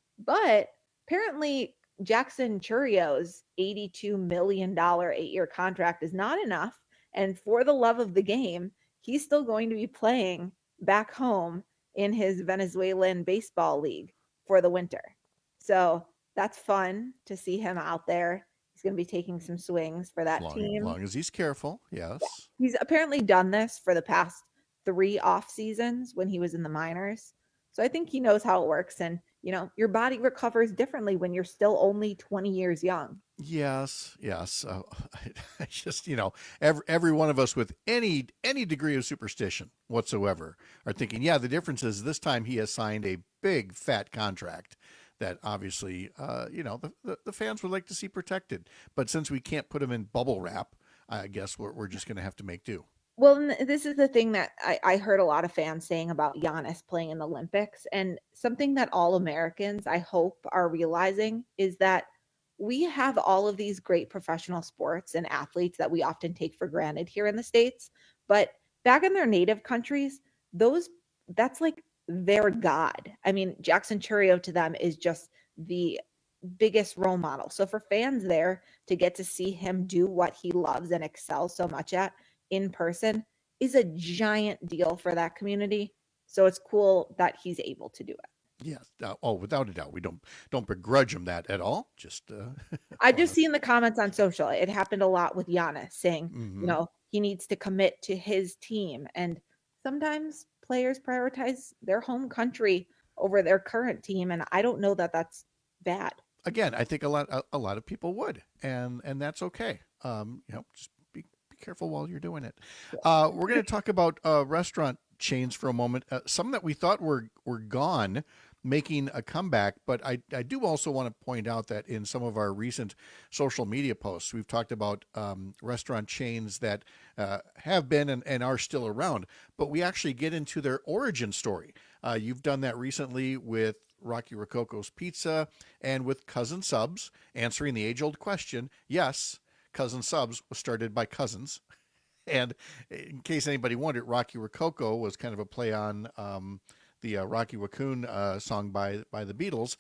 but apparently Jackson Churrio's $82 million 8-year contract is not enough. And for the love of the game, he's still going to be playing back home in his Venezuelan baseball league for the winter. So that's fun to see him out there. He's going to be taking some swings for that team. As long as he's careful, yes. Yeah. He's apparently done this for the past 3 off seasons when he was in the minors. So I think he knows how it works. And, your body recovers differently when you're still only 20 years young. Yes. I just, every one of us with any degree of superstition whatsoever are thinking, the difference is this time he has signed a big fat contract that obviously, the fans would like to see protected. But since we can't put him in bubble wrap, I guess we're just going to have to make do. Well, this is the thing that I heard a lot of fans saying about Giannis playing in the Olympics. And something that all Americans, I hope, are realizing is that we have all of these great professional sports and athletes that we often take for granted here in the States. But back in their native countries, that's like their God. I mean, Jackson Churrio to them is just the biggest role model. So for fans there to get to see him do what he loves and excels so much at in person is a giant deal for that community. So it's cool that he's able to do it. Yes. Without a doubt, we don't begrudge him that at all. Just I just seen the comments on social. It happened a lot with Giannis saying, he needs to commit to his team, and sometimes players prioritize their home country over their current team, and I don't know that that's bad. Again, I think a lot of people would, and that's okay. Just be careful while you're doing it. We're going to talk about restaurant chains for a moment. Some that we thought were gone, making a comeback, but I do also want to point out that in some of our recent social media posts, we've talked about restaurant chains that have been and are still around, but we actually get into their origin story. You've done that recently with Rocky Rococo's Pizza and with Cousin Subs, answering the age-old question. Yes, Cousin Subs was started by cousins. And in case anybody wondered, Rocky Rococo was kind of a play on the Rocky Raccoon song by the Beatles.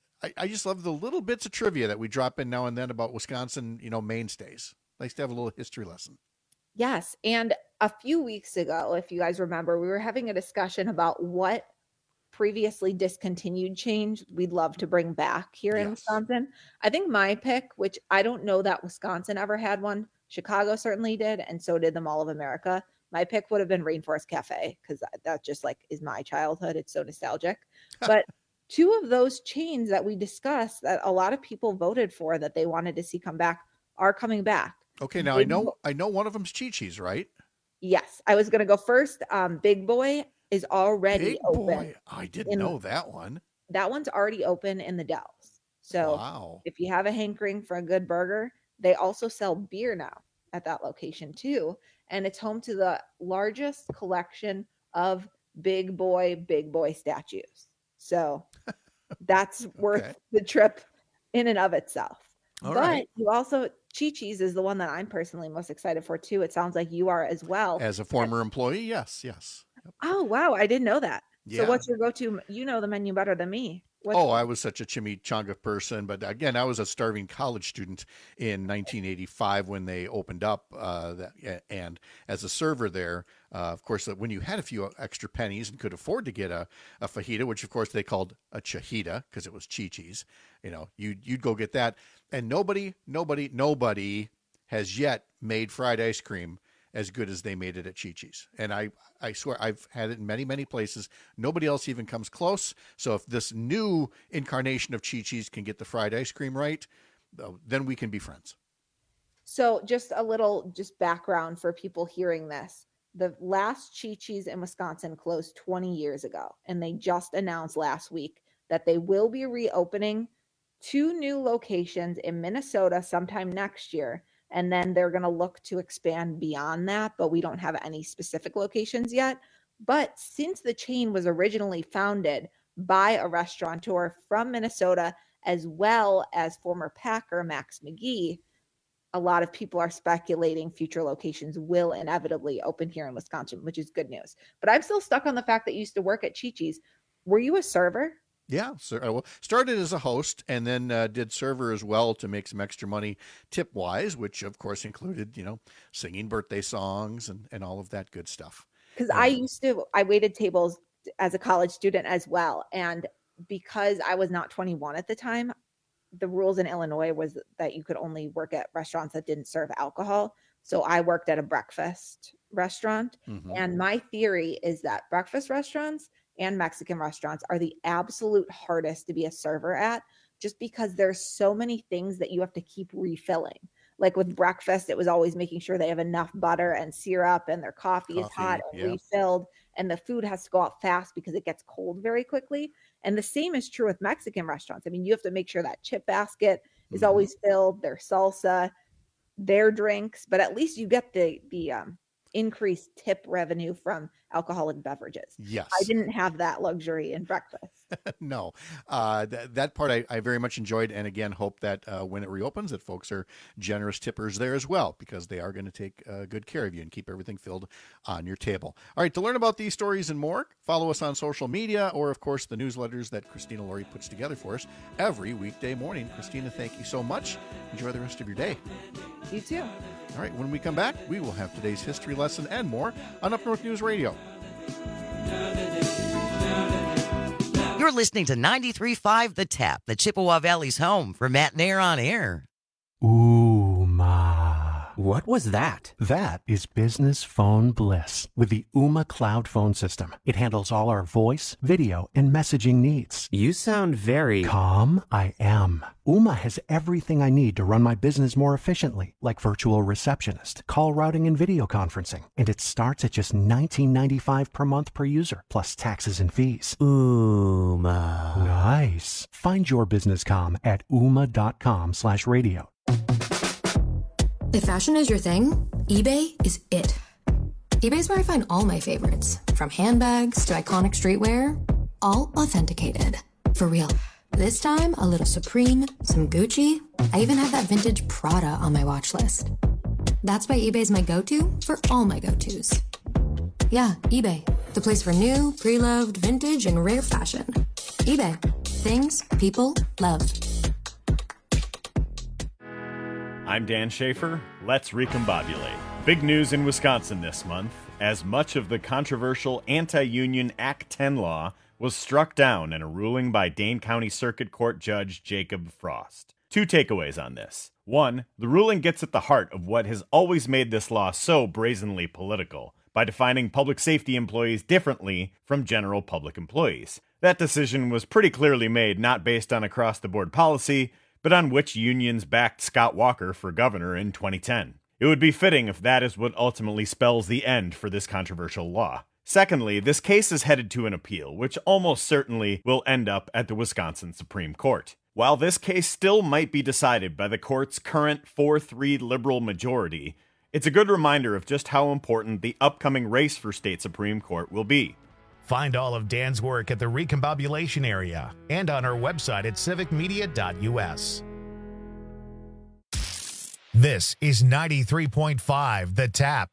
I just love the little bits of trivia that we drop in now and then about Wisconsin, mainstays. Nice to have a little history lesson. Yes. And a few weeks ago, if you guys remember, we were having a discussion about what previously discontinued chains we'd love to bring back here in Wisconsin. I think my pick, which I don't know that Wisconsin ever had one, Chicago certainly did, and so did the Mall of America. My pick would have been Rainforest Cafe, because that just is my childhood. It's so nostalgic. But two of those chains that we discussed that a lot of people voted for that they wanted to see come back are coming back. Okay, now I know one of them's Chi-Chi's, right? Yes, I was going to go first. Big Boy is already open. Boy, I didn't know that one. That one's already open in the Dells. So if you have a hankering for a good burger, they also sell beer now at that location too. And it's home to the largest collection of big boy statues. So that's worth the trip in and of itself. You also, Chi-Chi's is the one that I'm personally most excited for too. It sounds like you are as well. As a former employee, yes. Oh, wow. I I didn't know that. Yeah. So what's your go-to? You know the menu better than me. I was such a chimichanga person, but again, I was a starving college student in 1985 when they opened up, and as a server there, of course, when you had a few extra pennies and could afford to get a fajita, which of course they called a chajita because it was Chi-Chi's, you'd go get that, and nobody has yet made fried ice cream as good as they made it at Chi-Chi's. And I swear I've had it in many, many places. Nobody else even comes close. So if this new incarnation of Chi-Chi's can get the fried ice cream right, then we can be friends. So just a little background for people hearing this. The last Chi-Chi's in Wisconsin closed 20 years ago. And they just announced last week that they will be reopening 2 new locations in Minnesota sometime next year. And then they're going to look to expand beyond that, but we don't have any specific locations yet. But since the chain was originally founded by a restaurateur from Minnesota, as well as former Packer Max McGee, a lot of people are speculating future locations will inevitably open here in Wisconsin, which is good news. But I'm still stuck on the fact that you used to work at Chi-Chi's. Were you a server? Yeah, started as a host and then did server as well to make some extra money tip-wise, which of course included, singing birthday songs and all of that good stuff. Because I waited tables as a college student as well. And because I was not 21 at the time, the rules in Illinois was that you could only work at restaurants that didn't serve alcohol. So I worked at a breakfast restaurant. Mm-hmm. And my theory is that breakfast restaurants and Mexican restaurants are the absolute hardest to be a server at, just because there's so many things that you have to keep refilling. Like with breakfast, it was always making sure they have enough butter and syrup and their coffee is hot and refilled, and the food has to go out fast because it gets cold very quickly. And the same is true with Mexican restaurants. I mean, you have to make sure that chip basket is always filled, their salsa, their drinks, but at least you get the increased tip revenue from alcoholic beverages. Yes. I didn't have that luxury in breakfast. No, that part I very much enjoyed. And again, hope that when it reopens that folks are generous tippers there as well, because they are going to take good care of you and keep everything filled on your table. All right. To learn about these stories and more, follow us on social media or of course the newsletters that Christina Laurie puts together for us every weekday morning. Christina, thank you so much. Enjoy the rest of your day. You too. All right. When we come back, we will have today's history lesson and more on Up North News Radio. You're listening to 93.5 The Tap, the Chippewa Valley's home for Matt and Air on Air. Ooma. What was that? That is business phone bliss with the Ooma Cloud phone system. It handles all our voice, video, and messaging needs. You sound very... Calm? I am. Ooma has everything I need to run my business more efficiently, like virtual receptionist, call routing, and video conferencing. And it starts at just $19.95 per month per user, plus taxes and fees. Ooma. Nice. Find your business calm at ooma.com/radio. If fashion is your thing, eBay is it. eBay's where I find all my favorites, from handbags to iconic streetwear, all authenticated. For real. This time, a little Supreme, some Gucci. I even have that vintage Prada on my watch list. That's why eBay's my go-to for all my go-tos. Yeah, eBay. The place for new, pre-loved, vintage, and rare fashion. eBay. Things people love. I'm Dan Schaefer. Let's recombobulate. Big news in Wisconsin this month, as much of the controversial anti-union Act 10 law was struck down in a ruling by Dane County Circuit Court Judge Jacob Frost. 2 takeaways on this. 1, the ruling gets at the heart of what has always made this law so brazenly political, by defining public safety employees differently from general public employees. That decision was pretty clearly made not based on across-the-board policy, but on which unions backed Scott Walker for governor in 2010. It would be fitting if that is what ultimately spells the end for this controversial law. Secondly, this case is headed to an appeal, which almost certainly will end up at the Wisconsin Supreme Court. While this case still might be decided by the court's current 4-3 liberal majority, it's a good reminder of just how important the upcoming race for state Supreme Court will be. Find all of Dan's work at the Recombobulation area and on our website at civicmedia.us. This is 93.5 The Tap.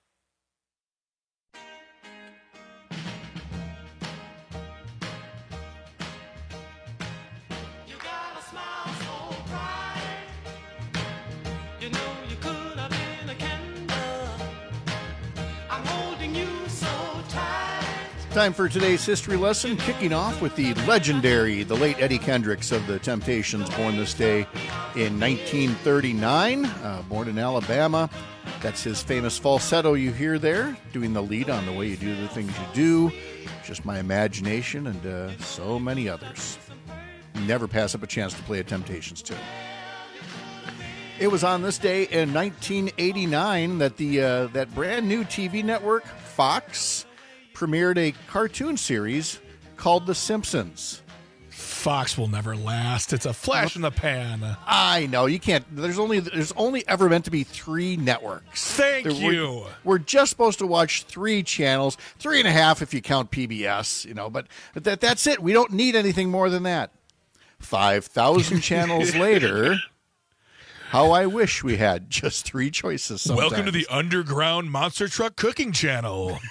Time for today's history lesson, kicking off with the legendary, the late Eddie Kendricks of the Temptations, born this day in 1939, born in Alabama. That's his famous falsetto you hear there, doing the lead on The Way You Do the Things You Do, Just My Imagination, and so many others. Never pass up a chance to play a Temptations tune. It was on this day in 1989 that that brand new TV network, Fox, premiered a cartoon series called The Simpsons. Fox will never last. It's a flash in the pan. I know. You can't. There's only ever meant to be 3 networks. Thank you. We're just supposed to watch 3 channels, 3.5 if you count PBS, but that's it. We don't need anything more than that. 5,000 channels later, how I wish we had just 3 choices sometimes. Welcome to the underground monster truck cooking channel.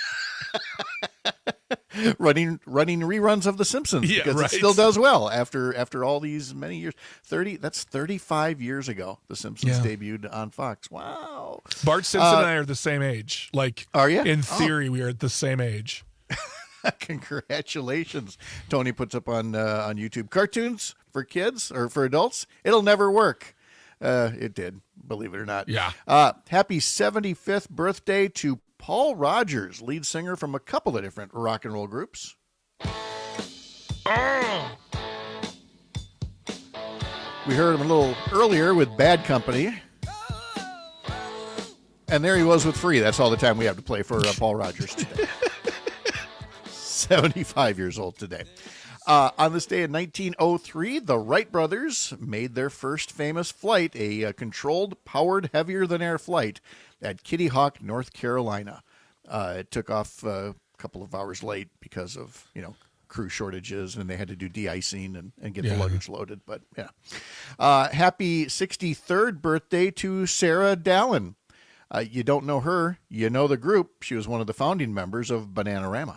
running reruns of The Simpsons, because it still does well after all these many years. 35 years ago The Simpsons debuted on Fox. Wow. Bart Simpson and I are the same age. Are you? In theory, we are at the same age. Congratulations. Tony puts up on YouTube, cartoons for kids or for adults, it'll never work. It did, believe it or not. Yeah. Happy 75th birthday to Paul Rogers, lead singer from a couple of different rock and roll groups. We heard him a little earlier with Bad Company. And there he was with Free. That's all the time we have to play for Paul Rogers today. 75 years old today. On this day in 1903, the Wright brothers made their first famous flight, a controlled, powered, heavier-than-air flight at Kitty Hawk, North Carolina. It took off a couple of hours late because of, crew shortages, and they had to do de-icing and get the luggage loaded. But, yeah. Happy 63rd birthday to Sarah Dallin. You don't know her, you know the group. She was one of the founding members of Bananarama.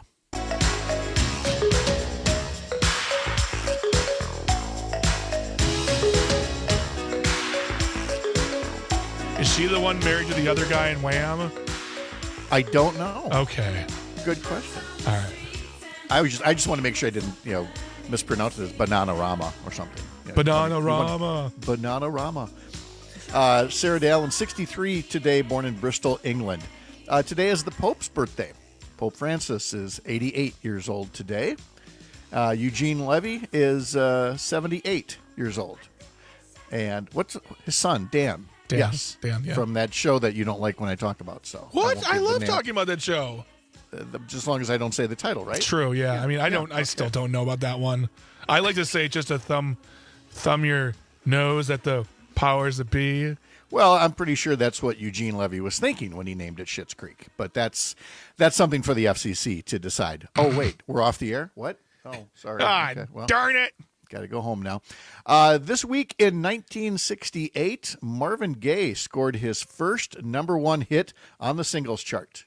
Is she the one married to the other guy in Wham? I don't know. Okay. Good question. All right. I just want to make sure I didn't, mispronounce it as Bananarama or something. Bananarama. Bananarama. Sarah Dallin, 63 today, born in Bristol, England. Today is the Pope's birthday. Pope Francis is 88 years old today. Eugene Levy is 78 years old. And what's his son, Dan? Yes, Dan, yeah. From that show that you don't like when I talk about. So what? I love talking about that show. Just as long as I don't say the title, right? True, yeah. I mean, I still don't know about that one. I like to say just a thumb your nose at the powers that be. Well, I'm pretty sure that's what Eugene Levy was thinking when he named it Schitt's Creek. But that's something for the FCC to decide. Oh, wait, we're off the air? What? Oh, sorry. God, okay, darn it. Got to go home now. This week in 1968, Marvin Gaye scored his first number one hit on the singles chart.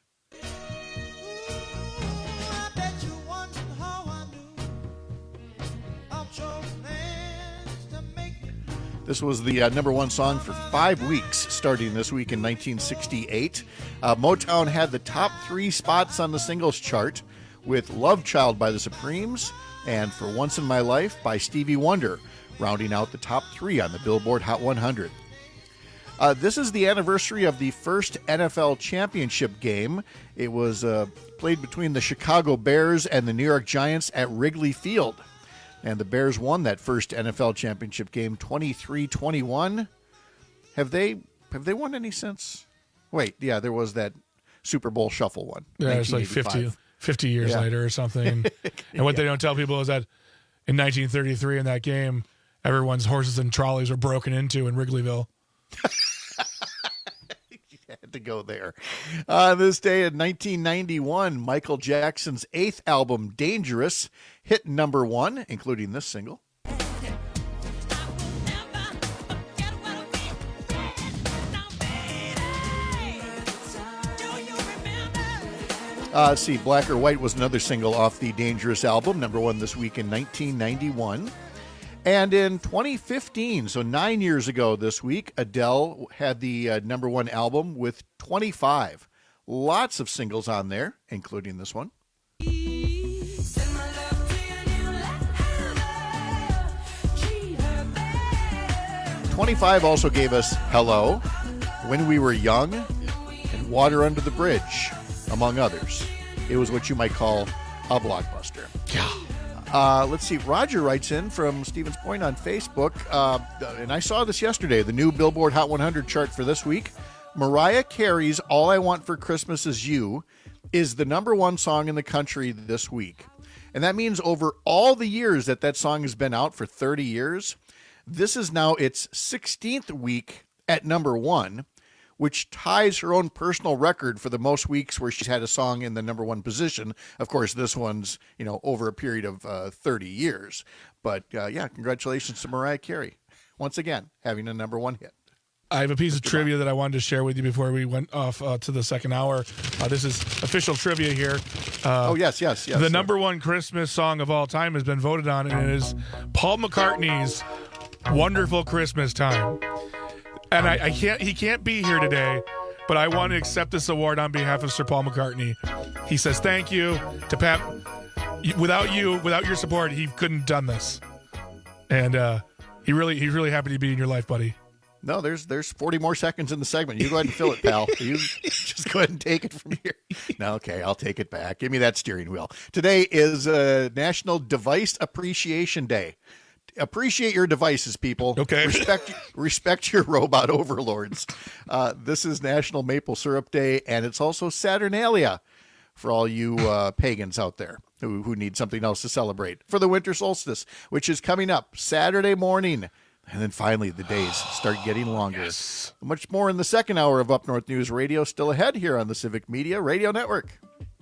This was the number one song for 5 weeks, starting this week in 1968. Motown had the top 3 spots on the singles chart, with Love Child by the Supremes and For Once in My Life by Stevie Wonder, rounding out the top 3 on the Billboard Hot 100. This is the anniversary of the first NFL championship game. It was played between the Chicago Bears and the New York Giants at Wrigley Field. And the Bears won that first NFL championship game 23-21. Have they won any since? Wait, yeah, there was that Super Bowl shuffle one. Yeah, it's like 50 years later or something. And what they don't tell people is that in 1933 in that game, everyone's horses and trolleys were broken into in Wrigleyville. Had to go there. This day in 1991, Michael Jackson's 8th album, Dangerous, hit number 1, including this single. See, Black or White was another single off the Dangerous album, number 1 this week in 1991. And in 2015, so 9 years ago this week, Adele had the number 1 album with 25. Lots of singles on there, including this one. 25 also gave us Hello, When We Were Young, and Water Under the Bridge, among others. It was what you might call a blockbuster. Yeah. Let's see. Roger writes in from Stevens Point on Facebook, and I saw this yesterday, the new Billboard Hot 100 chart for this week. Mariah Carey's All I Want for Christmas Is You is the number 1 song in the country this week. And that means over all the years that song has been out, for 30 years, this is now its 16th week at number 1, which ties her own personal record for the most weeks where she's had a song in the number 1 position. Of course, this one's, over a period of 30 years. But, congratulations to Mariah Carey, once again, having a number 1 hit. I have a piece of trivia that I wanted to share with you before we went off to the second hour. This is official trivia here. Yes. The number 1 Christmas song of all time has been voted on, and it is Paul McCartney's Wonderful Christmas Time. And he can't be here today, but I want to accept this award on behalf of Sir Paul McCartney. He says thank you to Pat. Without your support, he couldn't have done this. And he's really happy to be in your life, buddy. No, there's 40 more seconds in the segment. You go ahead and fill it, pal. You just go ahead and take it from here. No, okay, I'll take it back. Give me that steering wheel. Today is National Device Appreciation Day. Appreciate your devices, people. Okay. Respect your robot overlords. This is National Maple Syrup Day, and it's also Saturnalia for all you pagans out there who need something else to celebrate. For the winter solstice, which is coming up Saturday morning. And then finally, the days start getting longer. Yes. Much more in the second hour of Up North News Radio, still ahead here on the Civic Media Radio Network.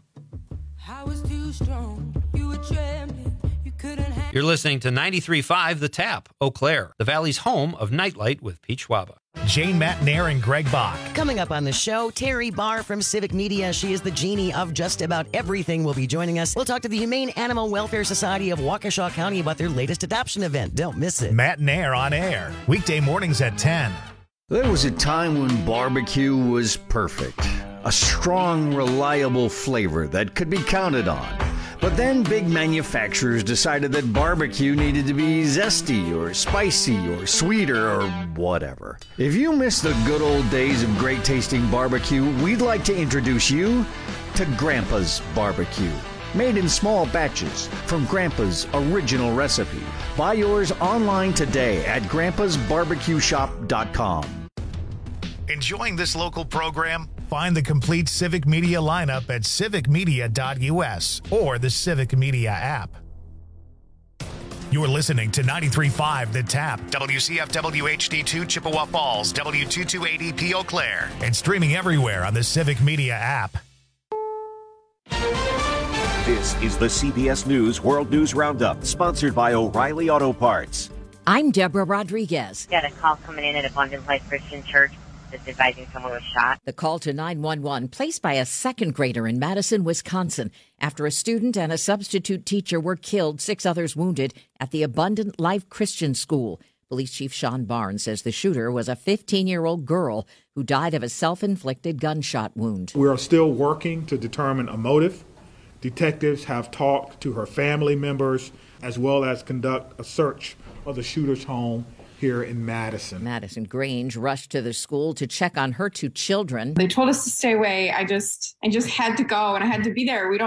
I was too strong. You were trembling. You're listening to 93.5 The Tap, Eau Claire, the Valley's home of Nightlight with Pete Schwaba. Jane Matnair and Greg Bach. Coming up on the show, Terry Barr from Civic Media. She is the genie of just about everything. Will be joining us. We'll talk to the Humane Animal Welfare Society of Waukesha County about their latest adoption event. Don't miss it. Matnair on air, weekday mornings at 10. There was a time when barbecue was perfect. A strong, reliable flavor that could be counted on. But then big manufacturers decided that barbecue needed to be zesty or spicy or sweeter or whatever. If you miss the good old days of great tasting barbecue, we'd like to introduce you to Grandpa's Barbecue. Made in small batches from Grandpa's original recipe. Buy yours online today at grandpasbarbecueshop.com. Enjoying this local program? Find the complete Civic Media lineup at civicmedia.us or the Civic Media app. You're listening to 93.5 The Tap, WCFW HD2 Chippewa Falls, W228EP Eau Claire, and streaming everywhere on the Civic Media app. This is the CBS News World News Roundup, sponsored by O'Reilly Auto Parts. I'm Deborah Rodriguez. Got a call coming in at Abundant Life Christian Church that's advising someone was shot. The call to 911 placed by a second grader in Madison, Wisconsin, after a student and a substitute teacher were killed, 6 others wounded at the Abundant Life Christian School. Police Chief Sean Barnes says the shooter was a 15-year-old girl who died of a self-inflicted gunshot wound. We are still working to determine a motive. Detectives have talked to her family members as well as conduct a search of the shooter's home here in Madison. Madison Grange rushed to the school to check on her 2 children. They told us to stay away. I just had to go and I had to be there. We don't